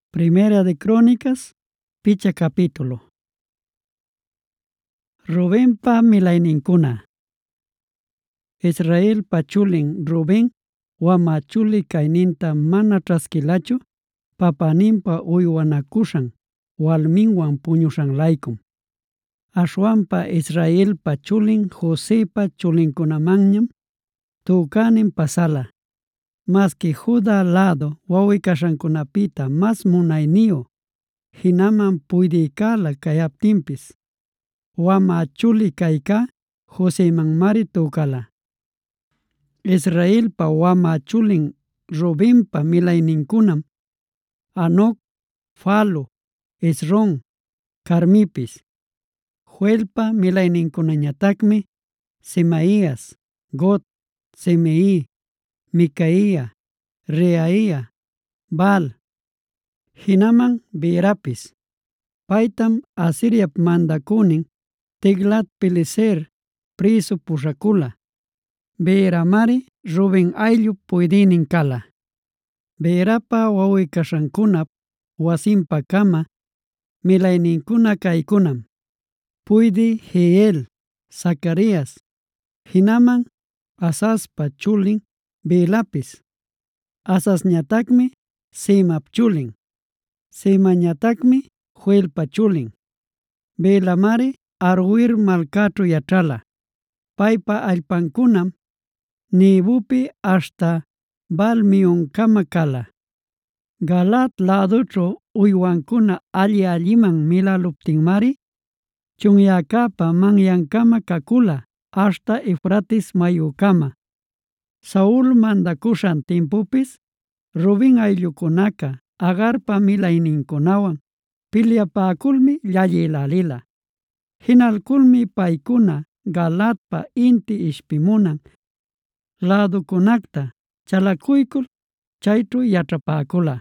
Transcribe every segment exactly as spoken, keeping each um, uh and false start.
Primera de Crónicas, picha capítulo. Rubenpa milayninkuna. Israel pachulin Ruben wamachuli kayninta mana traskilachu papaninpa uywanakushan walminwan puñushanlaykum. Ashwanpa Israel pachulin Josepa chulinkunamanñam tukanin pasala. Maski Judá lado wawikashankunapita mas munayniyu hinaman puydiykala kayaptinpis wama chuli kayka Josemanmari tukala. Israelpa wama chulin Rubenpa milayninkunam Hanoc, Falu, Hezron, Carmipis. Joelpa milayninkunañatakmi Semaías, God, Semei, Micaía, Reaía, Baal, hinaman Beerapis. Paytam Asiriap mandakunin Tiglat-Pileser prisu pushakula. Beeramari Ruben ayllup puydinin kala. Beerapa wawikashankunap wasinpa kama milayninkuna kaykunam: Puydi Jeiel, Zacarias, hinaman Asaspa chulin Beelapis. Asasñatakmi Semap chulin. Semañatakmi Joelpa chulin. Beelamari Aroer malkaćhu yachala. Paypa allpankunam Nebupi hasta Baal-meonkama kala. Galaad ladućhu uywankuna alli alliman milaluptinmari chunyakapa manyankama kakula hasta Eufrates mayukama. Saul mandakushan tiempupis Ruben ayllukunaka Agarpa milayninkunawan pilyapakulmi llallilalila. Hinalkulmi paykuna Galaadpa inti ishpimunan ladukunakta chalakuykul chayćhu yachapakula.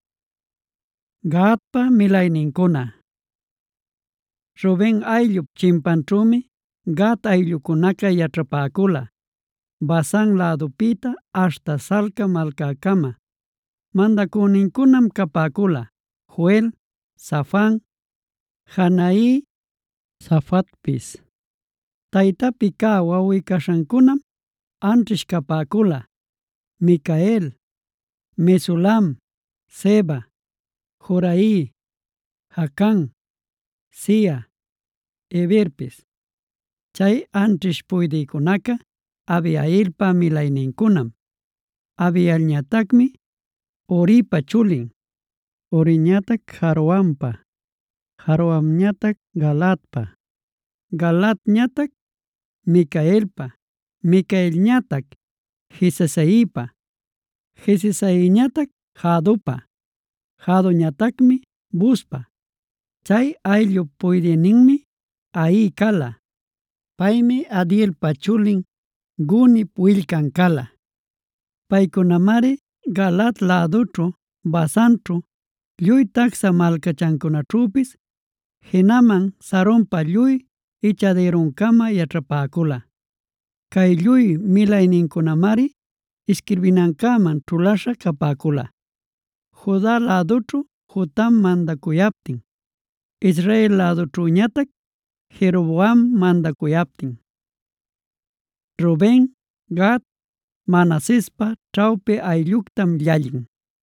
Gadpa milayninkuna. Ruben ayllup chimpanćhumi Gad ayllukunaka yachapakula. Basan ladupita hasta Salca malkakama. Mandakuninkunam kapakula: Joel, Safan, Hanai, Safatpis. Taytapi ka wawikashankunam antrish kapakula: Micael, Mesulam, Seba, Jorai, Hakan, Sia, Eberpis. Chay antrish puydiykunaka Abiailpa milayninkunam. Abialñatakmi Oripa chulin. Oriñatak Jaroampa. Jaroamñatak Galaadpa. Galaadñatak Micaelpa. Micaelñatak Jesesaipa. Jesesaiñatak Jadupa. Jaduñatakmi Buspa. Chay ayllup puydininmi Ahí kala. Paymi Adielpa chulin Gunip willkan kala. Paykunamari Galaad ladućhu Basanćhu lluy taksha malkachankunaćhupis hinaman Saronpa lluy ichaderunkama yachapakula. Kay lluy milayninkunamari isquirbinankaman ćhulasha kapakula. Judá ladućhu Jotam mandakuyaptin. Israel ladućhuñatak Jeroboam mandakuyaptin. Ruben, Gad, Manasespa ćhawpi aylluktam llallin.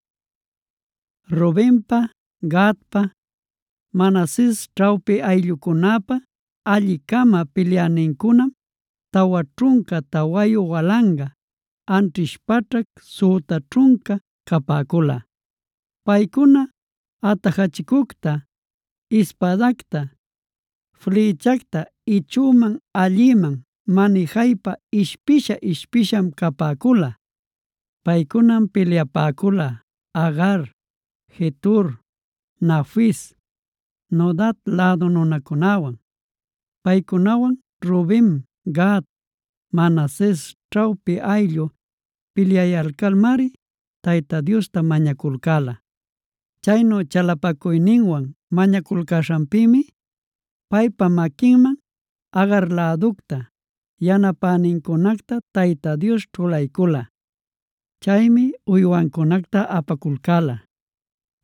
Rubenpa, Gadpa, Manases ćhawpi ayllukunapa alli kama pilyaninkunam tawa trunka tawayu walanga antrish patrak suta trunka kapakula. Paykuna atajachikukta, ispadakta, flechakta ichuman alliman manijaypa ishpisha ishpisham kapakula. Paykunam pilyapakula Agar, Jetur, Nafis, Nodat lado nunakunawan. Paykunawan Ruben, Gad, Manases ćhawpi ayllu pilyayalkalmari Tayta Diosta mañakulkala. Chaynu chalapakuyninwan mañakulkashanpimi paypa makinman Agar ladukta yanapaninkunakta Tayta Dios ćhulaykula. Chaymi uywankunakta apakulkala.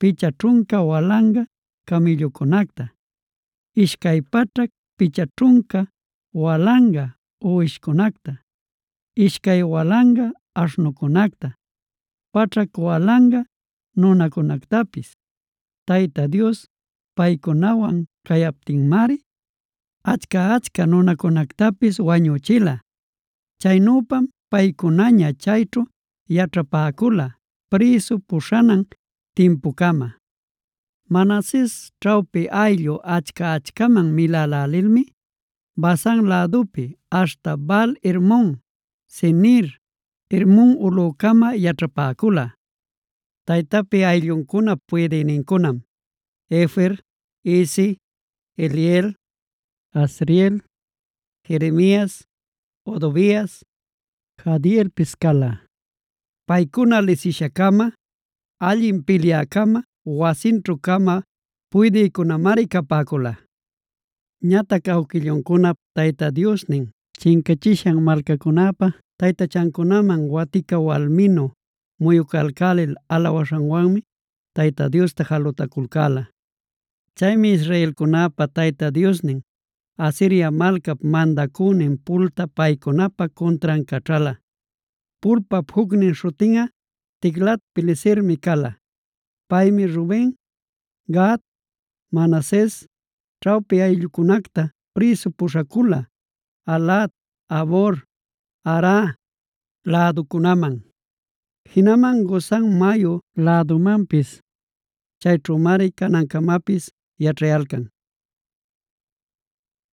picha trunka walanga camillukunakta, ishkay pachak picha trunka walanga uwishkunakta, ishkay walanga ashnukunakta, pachak walanga nunakunaktapis. Tayta Dios paykunawan kayaptinmari achka achka nunakunaktapis wañuchila. Chaynupam paykunaña chayćhu yachapakula prisu pushanan tiempukama. Manases ćhawpi ayllu achka achkaman milalalilmi Basan ladupi hasta Baal Hermon, Senir, Hermon ulukama yachapakula. Taytapi ayllunkuna puedenincunam Efer, Isi, Eliel, Asriel, Jeremías, Odovías, Jadiel piskala. Paykuna lisishakama, allin piliakama, wasinćhu kama puydiykunamari kapakula. Ñatak awkillunkuna Tayta Diosnin chinkachishan malkakunapa taytachankunaman watika walminu muyukalkalil alawashanwanmi Tayta Diosta jalutakulkala. Chaymi Israelkunapa Tayta Diosnin Asiria malkap mandakunin pulta paykunapa contran kachala. Pulpap huknin shutinga Tiglat-Pilesermi kala. Paymi Ruben, Gad, Manases ćhawpi ayllukunakta prisu pushakula Alat, Abor, Ara ladukunaman. Hinaman Gozan mayu ladumanpis chayćhumari kanankamapis yachayalkan.